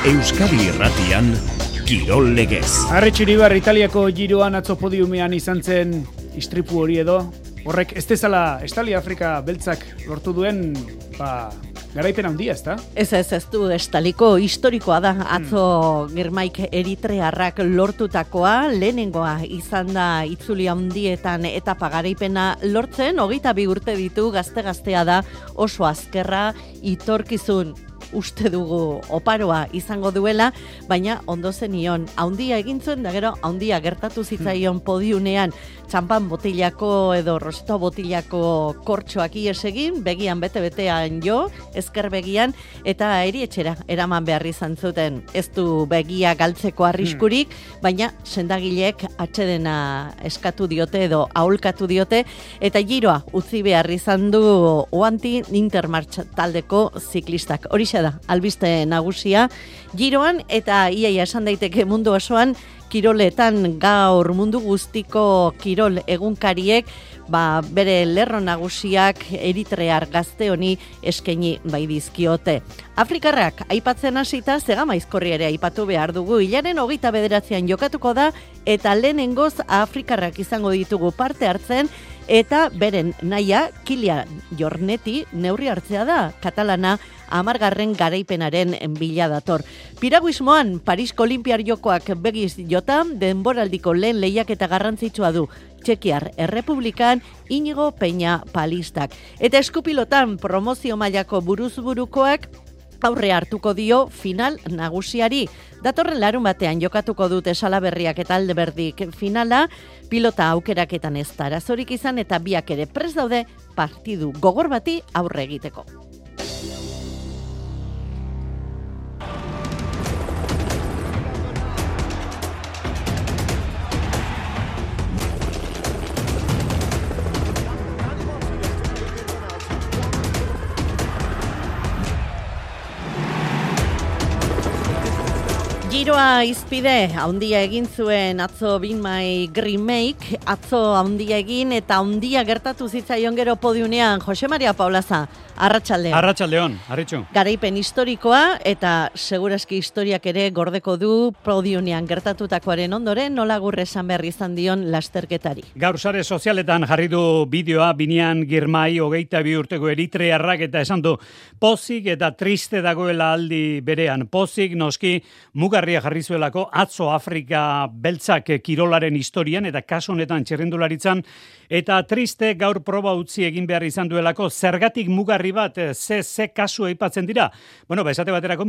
Euskadi Irratian, Kirol Legez. Arre Txiribar Italiako giroan atzo podiumean izan zen istripu hori edo, horrek ez dezala Estali Afrika beltzak lortu duen, garaipen handia, ezta? Ez du estaliko historikoa da atzo Girmaik eritrearrak lortutakoa, lehenengoa izan da itzuli handietan etapa garaipena lortzen, 22 urte ditu, gazte-gaztea da, oso azkerra, itorkizun uste dugu oparoa izango duela, baina ondo zenion handia egin zuen, da gero handia gertatu zitzaion podiunean txampan botilako edo roseto botilako kortxoak ies egin, begian bete-betean jo, ezker begian, eta erietxera eraman behar izan zuten. Ez du begia galtzeko arriskurik, baina sendagileek atsedena eskatu diote edo aholkatu diote, eta giroa utzi behar izan du Oanti Intermarch taldeko ziklistak. Horixe da, albiste nagusia giroan, eta iaia esan daiteke mundu osoan, kiroletan gaur mundu guztiko kirol egunkariek bere lerro nagusiak eritrear gazte honi eskaini bai dizkiote. Afrikarrak aipatzen hasita Zegama Aizkorri ere aipatu behar dugu. Hilaren 29an jokatuko da eta lehenengoz afrikarrak izango ditugu parte hartzen, eta beren naia Kilian Jorneti neurri hartzea da, katalana 10. garaipenaren bila dator. Piraguismoan Parisko Olinpiar Jokoak begiz jota, denboraldiko lehen lehiaketa garrantzitsua du Txekiar Errepublikan Inigo Peña Palistak. Eta eskupilotan promozio mailako buruz-burukoak aurre hartuko dio final nagusiari. Datorren larunbatean jokatuko dute Salaberriak eta Aldeberdik finala, pilota aukeraketan ez da arazorik izan eta biak ere prest daude partidu gogor bati aurre egiteko. Giroa izpide, handia egin zuen atzo Binmai Girmaik, atzo handia egin eta handia gertatu zitzaion gero podiunean. Jose Maria Paulaza, arratsaldeon. Arratsaldeon, arritxu. Garaipen historikoa eta segurazki historiak ere gordeko du podiunean gertatutakoaren ondoren, nola gurre esan behar izan dion lasterketari. Gaur sare sozialetan jarri du bideoa Binian Girmay 22 urteko eritrearrak eta esan du pozik eta triste dagoela aldi berean. Pozik noski mugarria jarri zuelako atzo Afrika beltzak kirolaren historian eta kasu honetan txirrindularitzan, eta triste gaur proba utzi egin behar izan duelako. Zergatik mugarri bat, ze kasu aipatzen dira. Esate baterako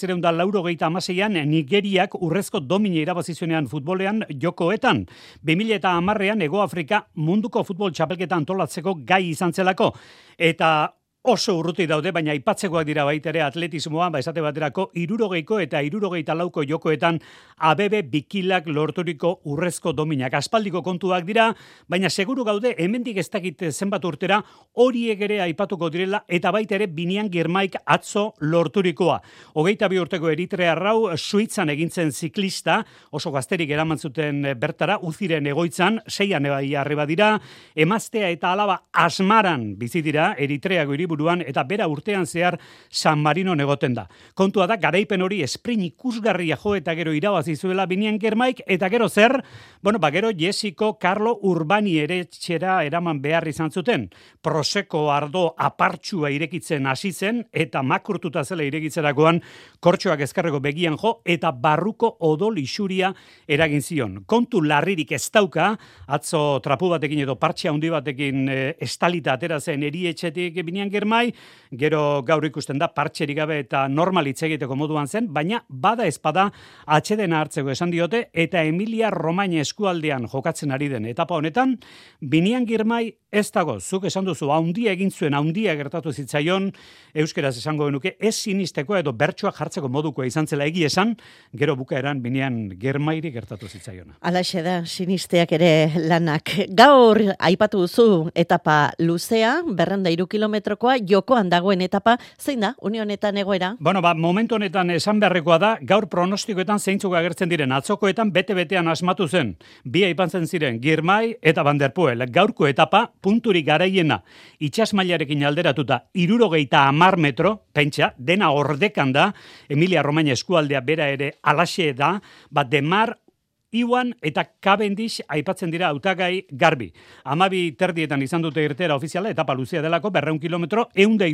1986an Nigeriak urrezko domina irabazi zuenean futbolean jokoetan. 2010an Hego Afrika munduko futbol txapelketa antolatzeko gai izan zelako. Eta oso urruti daude, baina aipatzekoak dira baita ere atletismoa, esate baterako 60ko eta 64ko jokoetan ABB bikilak lorturiko urrezko dominak. Aspaldiko kontuak dira, baina seguru gaude hemendik ez dakit zenbat urtera horiek ere aipatuko direla, eta baita ere Binian Girmaik atzo lorturikoa. 22 urteko eritrearrau Suitzan egintzen ziklista, oso gazterik eraman zuten bertara, Uziren egoitzan, 6an arriba dira, emaztea eta alaba Asmaran bizi dira, Eritreako hiriburuan, eta bera urtean zehar San Marino egoten da. Kontua da, garaipen hori sprint ikusgarria jo eta gero irabazi zuela Binian Girmaik, eta gero zer? Gero Jessico Carlo Urbani ere txera eraman behar izan zuten. Proseko ardo apartxua irekitzen hasi zen, eta makurtuta zela irekitzerakoan kortxoak ezkerreko begian jo, eta barruko odol isuria eragin zion. Kontu larririk ez dauka, atzo trapu batekin edo partxe handi batekin estalita atera zen erietxetik Binian Girmay, gero gaur ikusten da partxerik gabe eta normal hitz egiteko moduan zen, baina bada ezpada atxedena hartzeko esan diote, eta Emilia Romagna eskualdean jokatzen ari den etapa honetan, Binian Girmay ez dago, zuk esan duzu, handia egin zuen, handia gertatu zitzaion, euskeraz esango genuke, ez sinisteko edo bertsoak jartzeko modukoa izan zela egia esan, gero bukaeran Binian Girmayri gertatu zitzaiona. Alaxe da, sinisteak ere lanak. Gaur aipatu duzu etapa luzea, 203 kilometrokoa, lehenengoa jokoan dagoen etapa, zein da, une honetan egoera? Bueno, momentu honetan esan beharrekoa da, gaur pronostikoetan zeintzuk agertzen diren, atzokoetan bete-betean asmatu zen, bi aipatzen ziren, Girmay eta Van der Poel. Gaurko etapa, punturik garaiena, itsasmailarekin alderatuta, 70 metro, pentsa, dena ordekan da, Emilia Romagna eskualdea bera ere alaxe da, Demar, Iwan eta Cavendish aipatzen dira hautagai garbi. 12:30 izan dute irteera ofiziala, etapa luzea delako, 200 kilometro,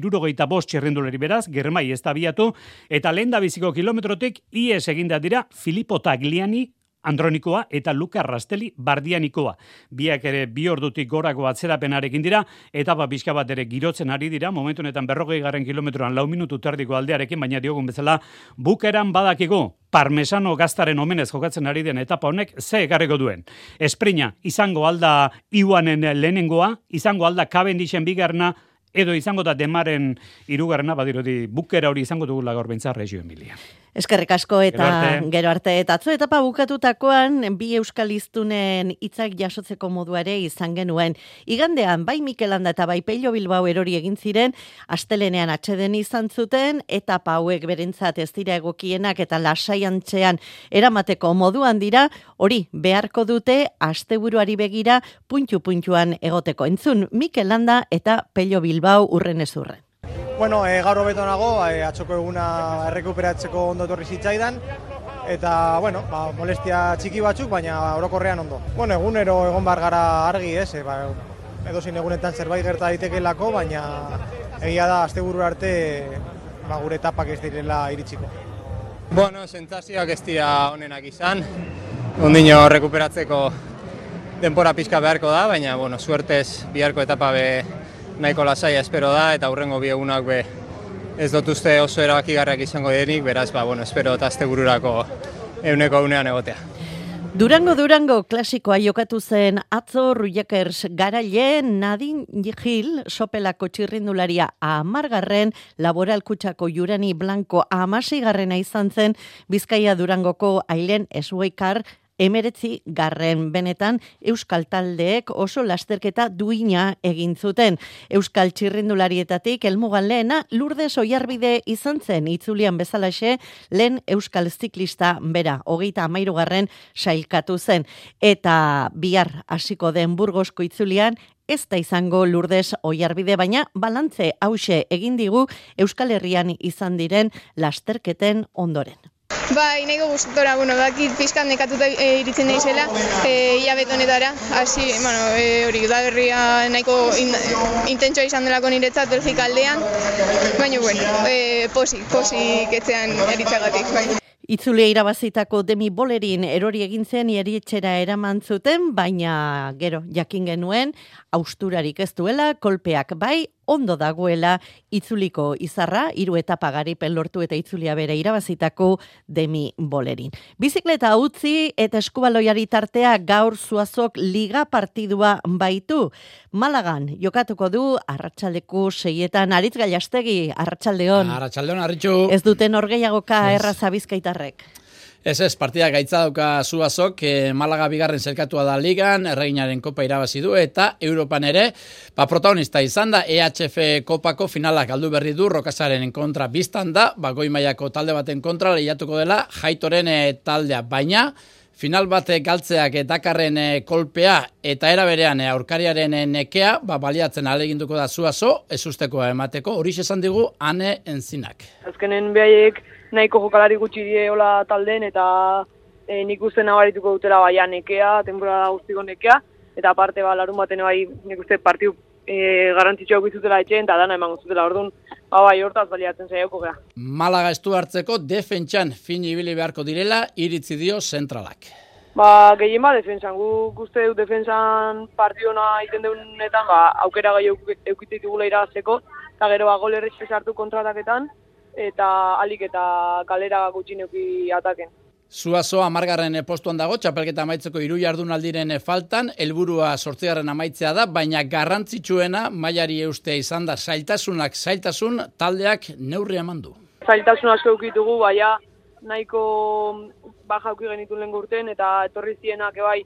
165 txirrinduleri beraz, Girmay ez da biatu, eta lehen da biziko kilometrotik, ies eginda dira, Filippo Tagliani, Andronikoa eta Luca Rastelli Bardianikoa. Biak ere 2 ordutik gorako atzerapenarekin dira, etapa pixka bat ere girotzen ari dira, momentu honetan 40 kilometroan 4 minutu terdiko aldearekin, baina diogun bezala, bukeran badakigu, parmesano gaztaren omenez jokatzen ari den etapa honek ze ekarriko duen. Esprina, izango alda Iwanen lehenengoa, izango alda Cavendishen bigarna, edo izango da Demaren 3. badirudi bukera hori izango dugula gaur behintzat Reggio Emilia. Eskerrik asko eta gero arte. Eta atzo etapa bukatutakoan, bi euskal hiztunen hitzak jasotzeko modua ere izan genuen. Igandean, bai Mikel Landa eta bai Pello Bilbao erori egin ziren, astelenean atseden izan zuten, etapa hauek berentzat ez dira egokienak eta lasaiantzean eramateko moduan dira, hori beharko dute asteburuari begira puntu-puntuan egoteko. Entzun Mikel Landa eta Pello Bilbao urren ez urren. Bueno, gaur hobeto nago, atzoko eguna errekuperatzeko ondo etorri zitzaidan, eta, bueno, molestia txiki batzuk, baina orokorrean ondo. Bueno, egunero egon bar gara argi, edozein egunetan zerbait gerta daitekeelako, baina egia da asteburu arte gure etapak ez direla iritsiko. Bueno, sentsazioak ez dira onenak izan, ondino errekuperatzeko denbora pixka beharko da, baina, bueno, suertez biharko etapa nahiko lasaia espero da, eta hurrengo bi egunak ez dut uste oso erabakigarriak izango denik, beraz, espero eta astebururako 100% egotea. Durango klasikoa jokatu zen atzo Rujakers garaile Nadine Gil sopelako txirrindularia 10. Laboral Kutxako Jurani Blanco 16. izan zen Bizkaia Durangoko Ailen Esweikar 19. benetan Euskal taldeek oso lasterketa duina egin zuten. Euskal txirrindularietatik helmugan lehena Lourdes Oiarbide izan zen itzulian bezalaxe lehen Euskal ziklista bera 33. sailkatu zen. Eta bihar hasiko den Burgosko itzulian ez da izango Lourdes Oiarbide, baina balantze hause egin digu Euskal Herrian izan diren lasterketen ondoren. Bai, nahiko gustora, dakit pixkan nekatuta iritzen naizela, hilabete honetara, hasi, hori udaberria nahiko intentsua izan delako niretzat Belgika aldean, baina, posik etzean eritzagatik. Itzulia irabazitako Demi Bolerin erori egin zen erietxera eraman zuten, baina gero jakin genuen hausturarik ez duela, kolpeak bai, ondo dagoela itzuliko izarra, 3 etapa garipen lortu eta itzulia bere irabazitako Demi Bolerin. Bizikleta utzi eta eskubaloiari tartea gaur Zuazok liga partidua baitu. Malagan jokatuko du arratsaldeko 6etan Aritz Gallastegi, arratsaldeon. Arratsaldeon, Arritxu. Ez duten orgeiagoka erraza Bizkaitarrek. Ez, partida gaitza dauka Zuazok, Malaga bigarren zelkatua da ligan, Erreginaren kopa irabazi du, eta Europan ere, protagonista izan da, EHF kopako finalak galdu berri du, Rokasaren kontra biztan da, goi mailako talde baten kontra, lehiatuko dela, Jaitoren taldea, baina, final bat galtzeak Dakarren kolpea, eta era berean aurkariaren nekea, baliatzen ahaleginduko da Zuazo, ez ustekoa emateko, hori esan digu, Ane Enzinak. Azkenen behaiek, nahiko jokalari gutxi dieola taldeen eta nik uste nabarituko dutela baia nekea, temporada guztiko nekea, eta aparte larun baten bai nik uste partiu garrantzitsuak izutela etxeen, eta dana emango zutela, orduan, hortaz baliatzen zaioko gara. Malaga estu hartzeko defentsan fin ibili beharko direla, iritzi dio zentralak. Gehien defentsan, guk uste dut defentsan partiona iten deunetan, aukera gai eukititugula irazeko, eta gero gol errexpe sartu kontrataketan, eta alik eta kalera gutxineuki ataken. Zuazo 10. postuan dago, txapelketa amaitzeko 3 jardunaldiren faltan, helburua 8. amaitzea da, baina garrantzitsuena mailari eustea izan da zailtasun taldeak neurri eman du. Zailtasun asko eukitugu, baina nahiko baja euki genitun lehen urten, eta etorri zienak ebai,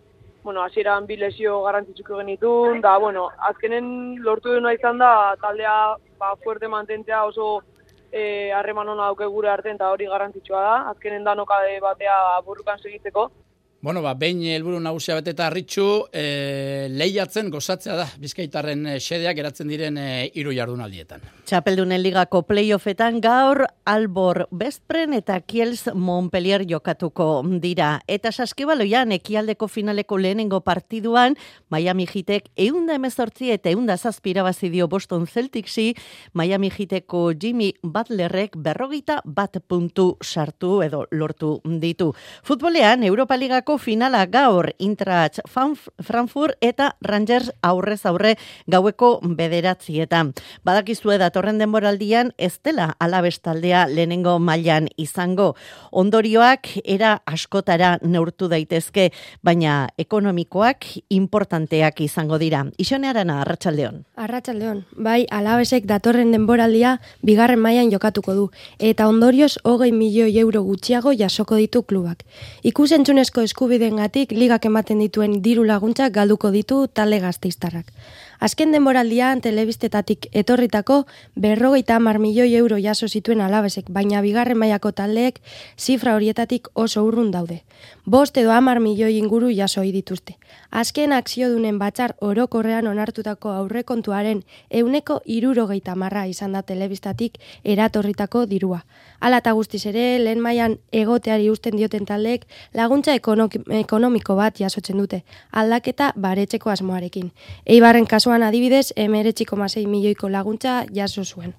hasieran 2 lesio garrantzitsuko genitun, da, azkenen lortu duna izan da taldea fuerte mantentzea oso harreman ona dauke gure artean, eta hori garrantzitsua da, azkenen danoka batea burrukan segitzeko. Bueno, behin helburu nagusia beteta Arritxu, lehiatzen gozatzea da, Bizkaitarren xedeak geratzen diren 3 jardunaldietan. Txapeldunen ligako playoffetan gaur Albor Bezpren eta Kiels Montpellier jokatuko dira. Eta saskibaloian ekialdeko finaleko lehenengo partiduan, Miami Heatek 118 eta 107 irabazi dio Boston Celticsi, Miami Heateko Jimmy Butlerrek 41 puntu sartu edo lortu ditu. Futbolean, Europa Ligako finala gaur Eintracht Frankfurt eta Rangers aurrez aurre gaueko 9:00. Badakizue datorren denboraldian ez dela Alaves taldea lehenengo mailan izango. Ondorioak era askotara neurtu daitezke, baina ekonomikoak importanteak izango dira. Ixone Arana, Arratsaldeon. Arratsaldeon. Bai, Alavesek datorren denboraldia 2. mailan jokatuko du eta ondorioz 20 milioi euro gutxiago jasoko ditu klubak. Ikusentzunezko eskubidengatik ligak ematen dituen diru laguntzak galduko ditu talde gasteiztarrak. Azken denboraldian telebistetatik etorritako 50 milioi euro jaso zituen Alavesek, baina 2. mailako taldeek zifra horietatik oso urrun daude. 5 edo 10 milioi inguru jaso dituzte. Azken akziodunen batzar orokorrean onartutako aurrekontuaren 70% izan da telebistatik eratorritako dirua. Hala eta guztiz ere, lehen mailan egoteari usten dioten taldeek laguntza ekonomiko bat jasotzen dute, aldaketa baretzeko asmoarekin. Eibarren kasuan adibidez, 19,6 milioiko laguntza jaso zuen.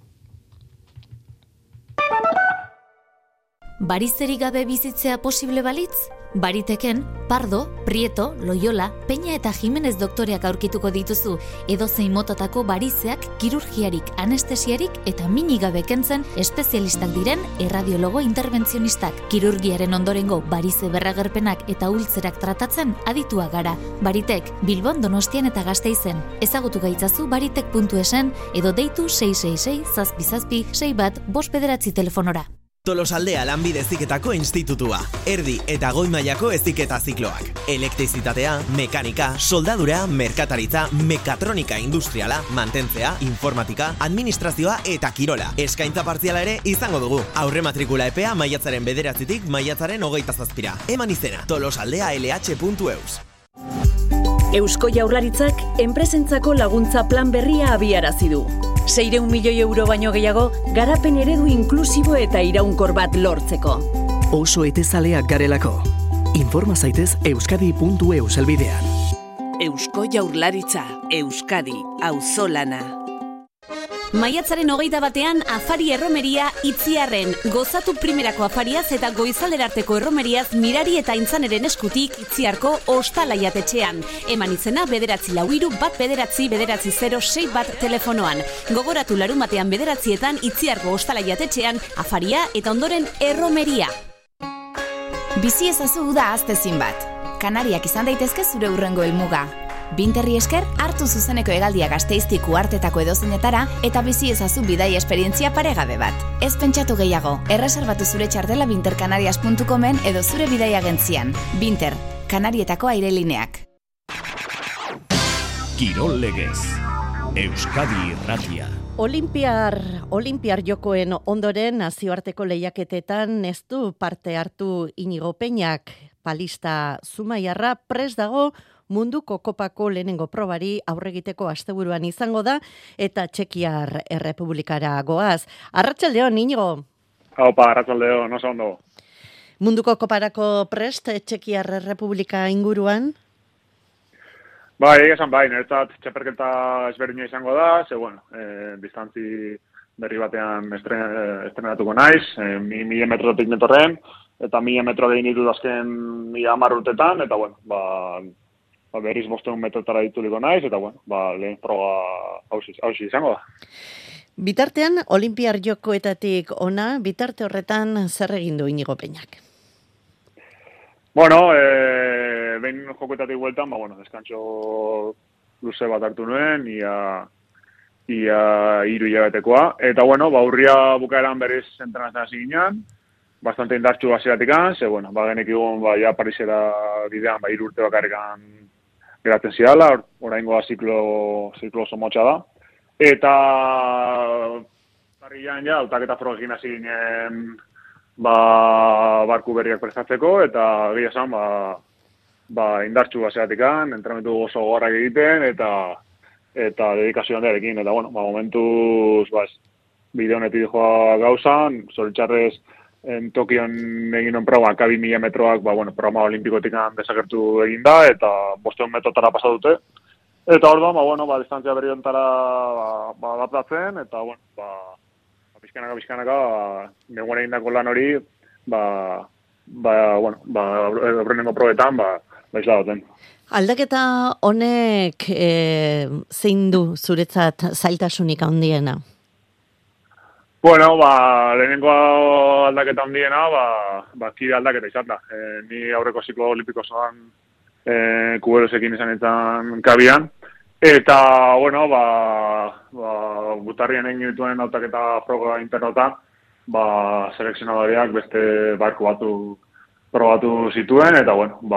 Barizeri gabe bizitzea posible balitz? Bariteken, Pardo, Prieto, Loyola, Peña eta Jimenez doktoreak aurkituko dituzu, edozein motatako barizeak, kirurgiarik, anestesiarik eta minigabe kentzen espezialistak diren erradiologo interbentzionistak. Kirurgiaren ondorengo barize berragerpenak eta ultzerak tratatzen aditua gara. Baritek, Bilbon, Donostian eta Gasteizen. Ezagutu gaitzazu baritek.esen edo deitu 666-zazpi-6-1-5 telefonora. Tolosaldea Lanbide Heziketako Institutua. Erdi eta goi mailako heziketa zikloak. Elektrizitatea, mekanika, soldadura, merkataritza, mekatronika industriala, mantentzea, informatika, administrazioa eta kirola. Eskaintza partziala ere izango dugu. Aurre matrikula epea maiatzaren 9-tik maiatzaren 27. Eman izena, tolosaldealh.eus. Eusko Jaurlaritzak enpresentzako laguntza plan berria abiarazi du. 600 milioi euro baino gehiago, garapen eredu inklusibo eta iraunkor bat lortzeko. Oso etezaleak garelako. Informa zaitez euskadi.eus helbidean. Eusko Jaurlaritza, Euskadi, auzolana. Maiatzaren 21 afari erromeria Itziarren. Gozatu primerako afariaz eta goizalerarteko erromeriaz Mirari eta Intzaneren eskutik Itziarko ostalaiatetxean. Eman izena 941-199-061 telefonoan. Gogoratu larumatean 9etan Itziarko ostalaiatetxean afaria eta ondoren erromeria. Bizi ezazu da aztezin bat. Kanariak izan daitezke zure hurrengo helmuga. Binterri esker hartu zuzeneko hegaldia Gasteiztik uhartetako edozeinetara eta bizi ezazu bidai esperientzia paregabe bat. Ez pentsatu gehiago, erreserbatu zure txartela bintercanarias.comen edo zure bidai agentzian. Binter, Kanarietako airelineak. Kirol Legez, Euskadi Irratia. Olimpiar jokoen ondoren nazioarteko lehiaketetan ez du parte hartu Inigo Peñak. Palista Zumaiarra prest dago munduko kopako lehenengo probari aurregiteko asteburuan izango da eta Txekiar Errepublikara goaz. Arratsaldeon, Inigo. Opa, arratsaldeon, oso ondo. Munduko koparako prest Txekiar Errepublika inguruan? Bai, esan bai, niretzat txaperketa ezberdina izango da, distantzi berri batean estrenatuko naiz, 1000 metrotik netorren, eta 1000 metro egin ditut azken 10 urtetan, eta berriz 500 metrotara dituliko naiz, eta lehen proga hausi izango da. Bitartean, Olimpiar jokoetatik ona, bitarte horretan zer egin du Inigo Peñak? Behin jokoetatik bueltan, deskantxo luze bat hartu nuen, ia 3 hilabetekoa. Eta, urria bukaeran berriz entrenatzen hasi ginen, bastante indartxu hasieratik, genekigun, ja Parisera bidean, 3 urte bakarrikan geratzen zidala, oraingoa ziklo oso motxa da. Eta parrilan ja, hautaketa frogekin hasi ginen barku berriak prestatzeko, eta gila esan, indartxu baseatikan, entrenamentu oso gogorrak egiten, eta dedikazio handiarekin, eta bueno, momentuz, bide honetik joa gauzan, zoritxarrez, Tokion egin on proba, 2.000 metroak, programa olimpikotik desagertu egin da, eta 500 metrotara pasa dute. Eta orduan, distantzia berri ontara adaptatzen, eta, pizkanaka, neguan egindako lan hori, aurrenengo probetan, isla duten. Aldaketa honek zein du zuretzat zailtasunik handiena? Bueno, lehenengo aldaketa handiena, kide aldaketa izan da. Ni aurreko ziklo olimpiko zoan kuberosekin izan kabian. Eta, gutarrien egin dituen hautaketa froga internotan, selekzionadoriak beste barku batu probatu zituen, eta,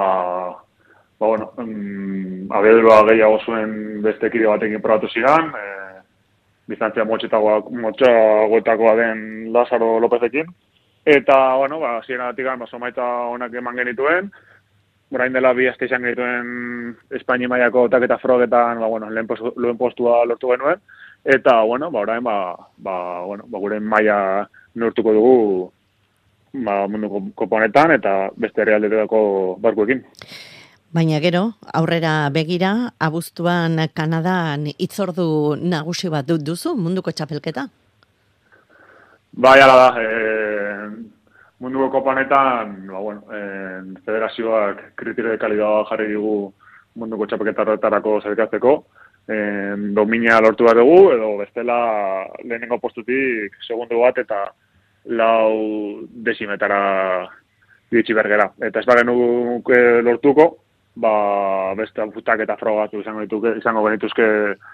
abiadura gehiago zuen beste kide batekin probatu zidan, distantzia motxagoetakoa den Lázaro Lópezekin. Eta, zirenagatik somaita honak eman genituen. Orain dela bi aste izan genituen Espainia mailako hautaketa frogetan, lehen postua lortu genuen. Eta, orain, gure maila neurtuko dugu munduko kopa honetan eta beste herrialdeetako barkuekin. Baina gero, aurrera begira, abuztuan Kanadan hitzordu nagusi bat duzu munduko txapelketa? Bai, ala da. Munduko kopa honetan, federazioak kriterio de kalidad jarri digu munduko txapelketarako zerikatzeko. Domina lortu bat dugu, edo bestela lehenengo postutik segundu bat eta 4 dezimetara iritsi bergera. Eta ez bagenu lortuko, beste futak eta frogatu izango genituzke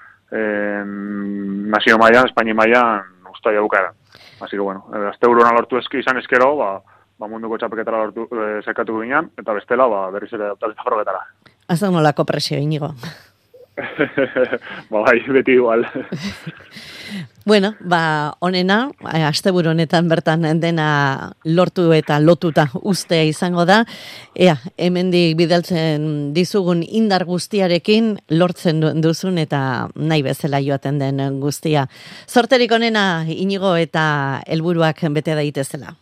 nazio mailan, Espainia mailan, ustaia bukaeran. Así que, azte urona lortu izan eskero, munduko txapelketara zerkatu ginen, eta bestela, berriz ere hautaketa frogetara. Azan nolako presio, Inigo? Beti igual. Bueno, honena, asteburu honetan bertan dena lortu eta lotuta ustea izango da. Hemendik bidaltzen dizugun indar guztiarekin lortzen duzun eta nahi bezala joaten den guztia. Zorterik honena, Inigo, eta helburuak bete daitezela.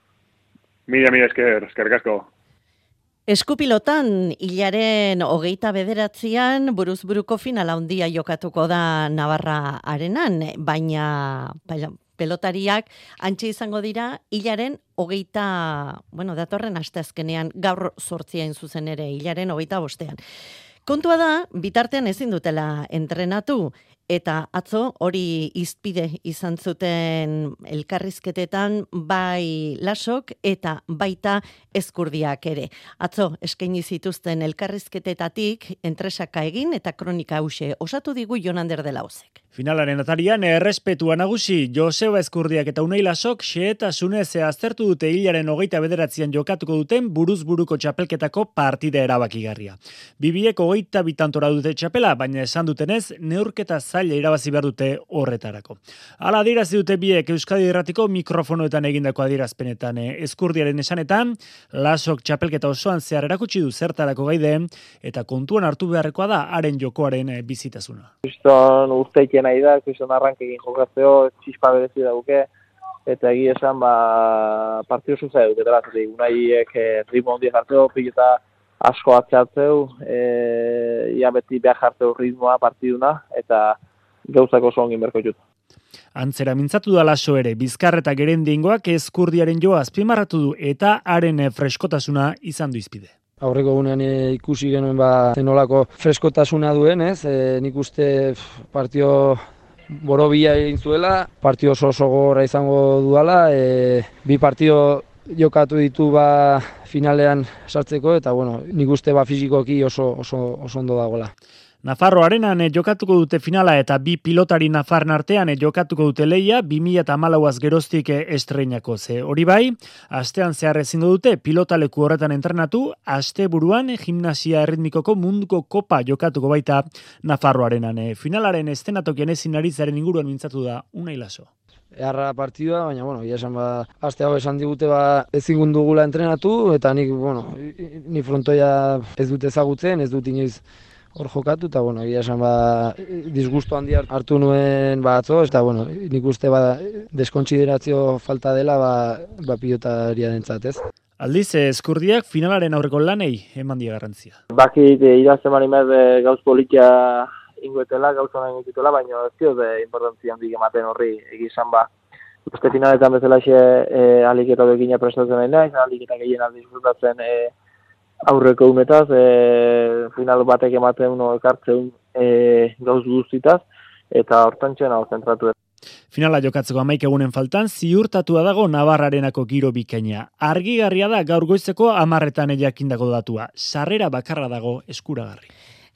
Mila eskerrik asko. Eskupilotan, hilaren 29an buruzburuko finala handia jokatuko da Navarra arenan, baina pelotariak antxe izango dira hilaren datorren asteazkenean, gaur 8 zuzen ere, hilaren 25ean. Kontua da, bitartean ezin dutela entrenatu, eta atzo hori izpide izan zuten elkarrizketetan bai Lasok eta baita Ezkurdiak ere. Atzo eskaini zituzten elkarrizketetatik entresaka egin eta kronika hause osatu digu Jon Ander de la Ozek. Finalaren atarian, errespetua nagusi, Joseba Ezkurdiak eta Unai Lasok xehetasunez aztertu dute hilaren 29an jokatuko duten buruzburuko txapelketako partida erabakigarria. Bibiek 22 tantora dute txapela, baina esan dutenez, neurketa zaila irabazi behar dute horretarako. Hala adierazi dute biek Euskadi Irratiko mikrofonoetan egindako adierazpenetan. Ezkurdiaren esanetan, Lasok txapelketa osoan zehar erakutsi du zertarako gaideen, eta kontuan hartu beharrekoa da haren jokoaren bizitasuna. Kriston urteikien nahi da, kriston arrankekin jokatzeo, txispa berezi dauke, eta egia esan, partio zuzea duketela, unaiek ritmo handia jartzeo, pilota asko atxartzeu, ia beti behar jartzeu ritmoa partiduna, eta gauzako oso ongin berko jut. Antzera mintzatu da Laso ere, Bizkar eta Gerendingoak Ezkurdiaren joa azpimarratu du eta haren freskotasuna izan du izpide. Aurreko gunean ikusi genuen zenolako freskotasuna duen, nik uste partio borobila egin zuela, partio oso gogorra izango duela, bi partio jokatu ditu finalean sartzeko, eta nik uste fisikoki oso ondo dagoela. Nafarro Arenan jokatuko dute finala eta bi pilotari Nafarren artean jokatuko dute leia 2014az geroztik estreinako ze. Hori bai, astean zehar ezingo dute pilotaleku horretan entrenatu, asteburuan gimnasia erritmikoko munduko kopa jokatuko baita Nafarro Arenan. Finalaren estenatokien ezin aritzaren inguruan mintzatu da Unai Laso. Eharra partidua, baina, ia esan aste hau esan digute ezin dugula entrenatu, eta nik, ni frontoia ez dut ezagutzen, ez dut inoiz hor jokatu, eta, ia esan disgusto handia hartu nuen atzo, eta, nik uste deskontsiderazio falta dela pilotaria dentzat, ez? Aldiz, Eskurdiak finalaren aurreko lanei eman die garrantzia. Bakit idazten manimez gauz politia ingoetela, gauza nahi egitela, baina ez dioz importantzia handik ematen horri egizan uste finaletan bezalaxe aliketa bekina prestatzen nahi nahi, aliketa gehien disfrutatzen aurreko unetaz, final batek ematen uno ekartzen gauz guztitaz, eta hortan txena zentratu. Finala jokatzeko 11 egunen faltan, ziurtatua dago Navarrarenako giro bikaina. Argigarria da gaur goizeko 10etan jakindako datua. Sarrera bakarra dago eskuragarri.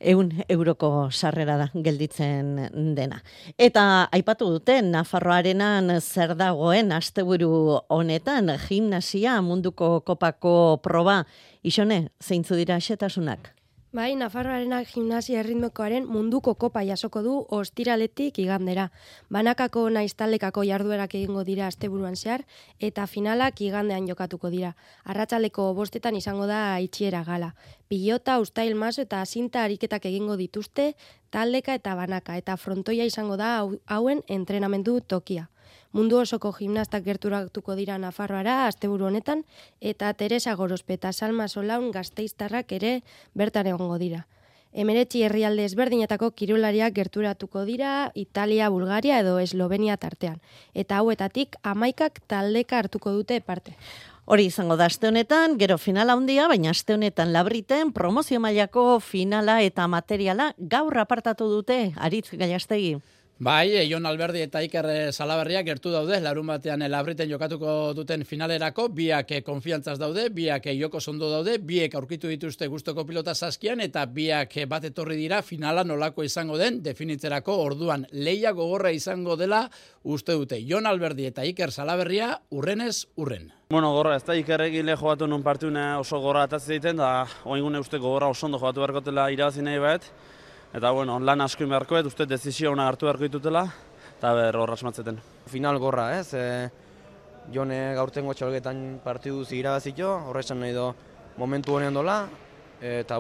€1 sarrera da gelditzen dena. Eta aipatu dute Nafarroarenan zer dagoen asteburu honetan gimnasia munduko kopako proba. Isone, zeintzu dira xetasunak? Bai, Nafarroarenak gimnasia erritmikoaren munduko kopa jasoko du ostiraletik igandera. Banakako naiz taldekako jarduerak egingo dira asteburuan zehar eta finalak igandean jokatuko dira. Arratsaldeko 5etan izango da itxiera gala. Pilota, uztail maso eta zinta ariketak egingo dituzte taldeka eta banaka eta frontoia izango da hauen entrenamendu tokia. Mundu osoko gimnastak gerturatuko dira Nafarroara asteburu honetan eta Teresa Gorospe eta Salma Solaun gasteiztarrak ere bertan egongo dira. 19 herrialde ezberdinetako kirolariak gerturatuko dira Italia, Bulgaria edo Eslovenia tartean. Eta hauetatik 11 taldeka hartuko dute parte. Hori izango da aste honetan, gero finala handia, baina aste honetan Labriten promozio mailako finala eta materiala gaur apartatu dute Aritz Gallastegi. Bai, Jon Alberdi eta Iker Salaberriak gertu daude, larun batean Labriten jokatuko duten finalerako, biak konfiantzaz daude, biak joko zondo daude, biek aurkitu dituzte gustoko pilota saskian, eta biak bat etorri dira finala nolako izango den definitzerako orduan. Leia gogorra izango dela uste dute. Jon Alberdi eta Iker Salaberria urrenez urren. Gorra, ez da Ikerrekin leho batu nun partiune oso gorra atatzen egiten, da oingune uste gogorra oso ondo jokatu beharkotela irabazi nahi bat. Eta, lan asko beharkoet, uste dezizio hona hartu beharko ditutela, eta horra asmatzeten. Final gorra, ez? Jone gaurtengo txalgetan partiduz irabazito, horre esan nahi do momentu honean dola, eta,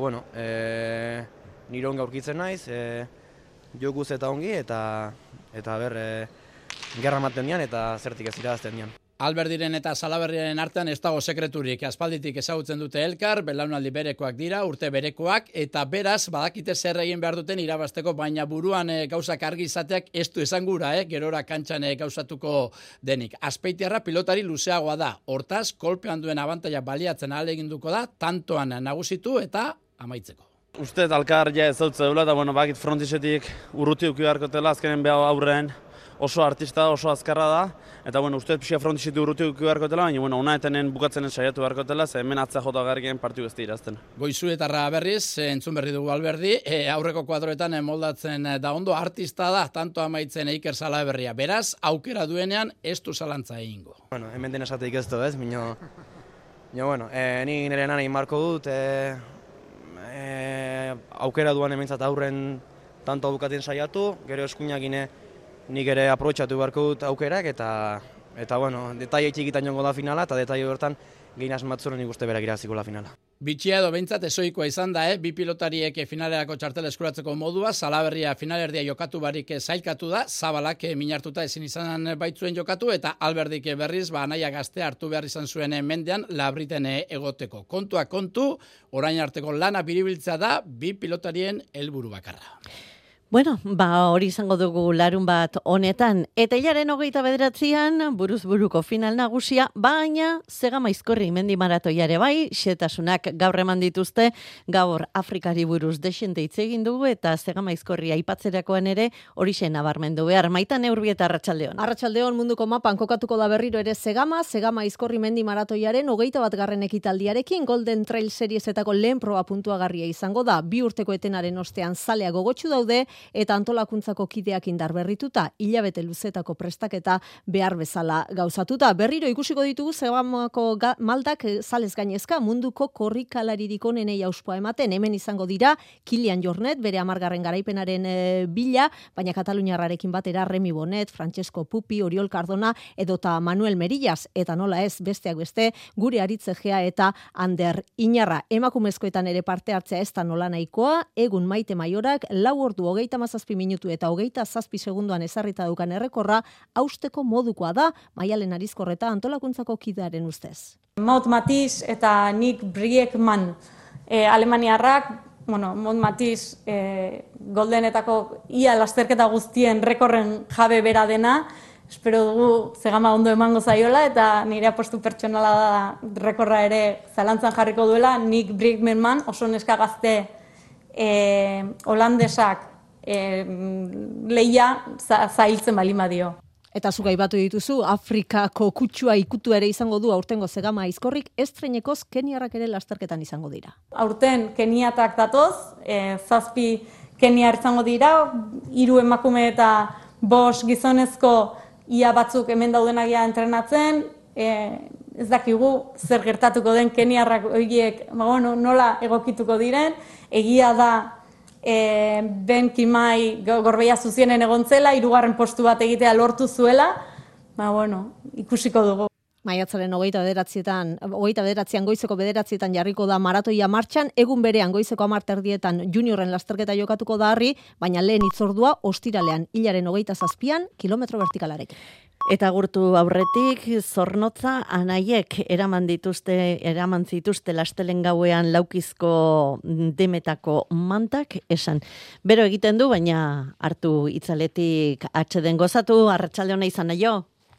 nire ongi aurkitzen naiz, jokuz eta ongi, eta gerra ematen dian, eta zertik ez irabazten dian. Alberdiren eta Salaberriaren artean ez dago sekreturik, aspalditik ezagutzen dute elkar, belaunaldi berekoak dira, urte berekoak, eta beraz, badakite zer egin behar duten irabazteko, baina buruan gauzak argi izateak ez du esan gura, gerora kantxan gauzatuko denik. Azpeitiarra pilotari luzeagoa da, hortaz, kolpean duen abantaila baliatzen ahaleginduko da, tantoan nagusitu eta amaitzeko. Uste alkar ja ez dautze dula, eta bakit frontisetik urruti uki beharkotela, azkenen behar aurren oso artista da, oso azkarra da, eta uste pixia frontisetik urruti uki beharkotela, baina ona etenen bukatzen saiatu beharkotela, ze hemen atzea jota garrien partiu ez irazten. Goizuetarra berriz, entzun berri dugu Alberdi, aurreko kuadroetan moldatzen da ondo, artista da, tanto amaitzen Iker Salaberria. Beraz, aukera duenean ez du zalantza egingo. Hemen den esateik ez du, ez? Ni nire nahi marko dut, aukera duan hementzat aurren tanto bukatzen saiatu, gero eskuinak nik ere aprobetxatu beharko dut aukerak, eta detaile txikitan jongo da finala, eta detaile hortan gehin asmatzuen nik uste berak irabaziko la finala. Bitxia edo behintzat ezoikoa izan da, bi pilotariek finalerako txartela eskuratzeko modua, Salaberria finalerdia jokatu barik zailkatu da, Zabalak minartuta ezin izan baitzuen jokatu, eta Alberdik berriz, naia gaztea hartu behar izan zuen mendean, Labriten egoteko. Kontua kontu, orain arteko lana biribiltza da, bi pilotarien helburu bakarra. Bueno, hori izango dugu larun bat honetan. Eta hilaren 29an, buruz buruko final nagusia, baina Zegamaizkorri mendi maratoiare bai, xetasunak gaur eman dituzte, gaur Afrikari buruz desente hitz egin dugu, eta Zegamaizkorri aipatzerakoan ere horixe nabarmendu behar. Maitan Urbieta, arratsaldeon. Arratsaldeon, munduko mapan kokatuko da berriro ere Zegamaizkorri mendi maratoiaren 21. ekitaldiarekin Golden Trail Seriesetako lehen proba puntuagarria izango da. 2 urteko etenaren ostean zalea gogotsu daude, eta antolakuntzako kideak indar berrituta, hilabete luzetako prestaketa behar bezala gauzatuta. Berriro ikusiko ditugu Zegamako maldak zalez gainezka munduko korrikalaririk onenei auspoa ematen. Hemen izango dira Kilian Jornet, bere 10. garaipenaren bila, baina Kataluniarrarekin batera Remi Bonet, Francesco Pupi, Oriol Cardona edota Manuel Merillas, eta nola ez besteak beste, gure Aritzegea eta Ander Inarra. Emakumezkoetan ere parte hartzea ez da nola nahikoa, egun Maite Maiorak 4 ordu 37 minutu eta 27 segunduan ezarrita daukan errekorra hausteko modukoa da, Maialen Arizkorreta antolakuntzako kidearen ustez. Maud Matiz eta Nick Briekman alemaniarrak, Maud Matiz goldenetako ia lasterketa guztien rekorren jabe bera dena, espero dugu Zegama ondo emango zaiola, eta nire apostu pertsonala da rekorra ere zalantzan jarriko duela. Nick Briekman oso neska gazte holandesak lehia zailtzen balin badio. Eta zuk aipatu dituzu, Afrikako kutsua ikutu ere izango du aurtengo Zegamaizkorrik, estreinekoz Keniarrak ere lasterketan izango dira. Aurten Keniatak datoz, 7 Keniar izango dira, 3 emakume eta 5 gizonezko ia batzuk hemen daudenagia entrenatzen, ez dakigu zer gertatuko den Keniarrak horiek nola egokituko diren, egia da Ben Kimai Gorbeia Zuzienen egontzela, 3. postu bat egitea lortu zuela, ikusiko dugu. Maiatzaren 29an goizeko 9 jarriko da maratoia martxan, egun berean goizeko 10:00 juniorren lasterketa jokatuko da harri, baina lehen hitzordua ostiralean, hilaren 27an, kilometro vertikalarekin. Eta gurtu aurretik, Zornotza anaiek eraman zituzte lastelen gauean laukizko demetako mantak esan. Bero egiten du, baina hartu itzaletik atxeden gozatu, arratsalde ona izan naio.